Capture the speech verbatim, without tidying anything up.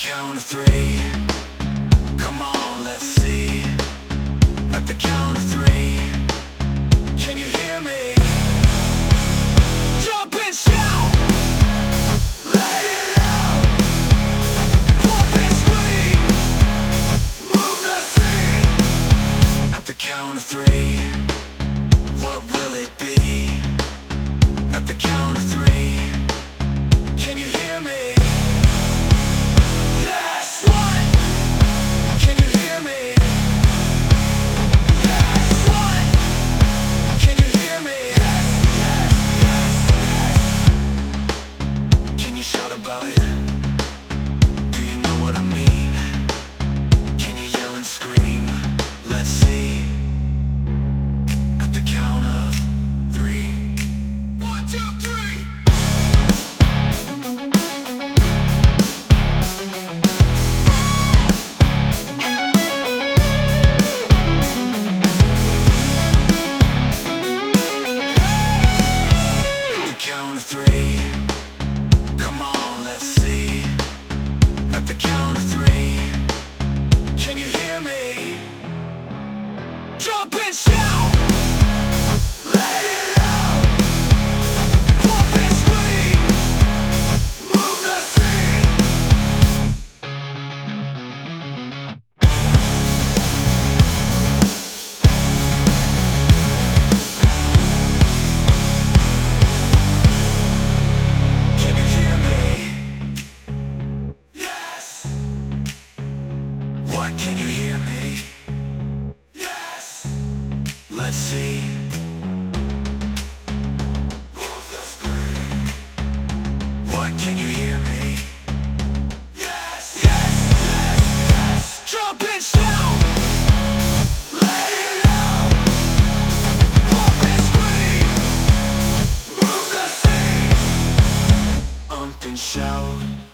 count of three, come on, let's see. At the count of three, can you hear me? Jump and shout, let it out. Pump and scream, move the scene. At the count of three, what will it be? At the count of three, can you hear me? Yes! One! Can you hear me? Yes! One! Can you hear me? Yes! Yes! Yes! Can you shout about it? Do you know what I mean? Can you yell and scream? Let's see. At the count of three. One, two, three! Count of three, come on, let's see. At the count of three, can you hear me? Jump and shout, let it out. Pump and scream, move the scene. Can you hear me? Yes. What, can you hear me? Yes. Let's see. Move the screen. What, can you hear me? Yes. Yes. Yes. Yes. Jump and shout. Let it out. Pump and scream. Move the scene. Ump and shout.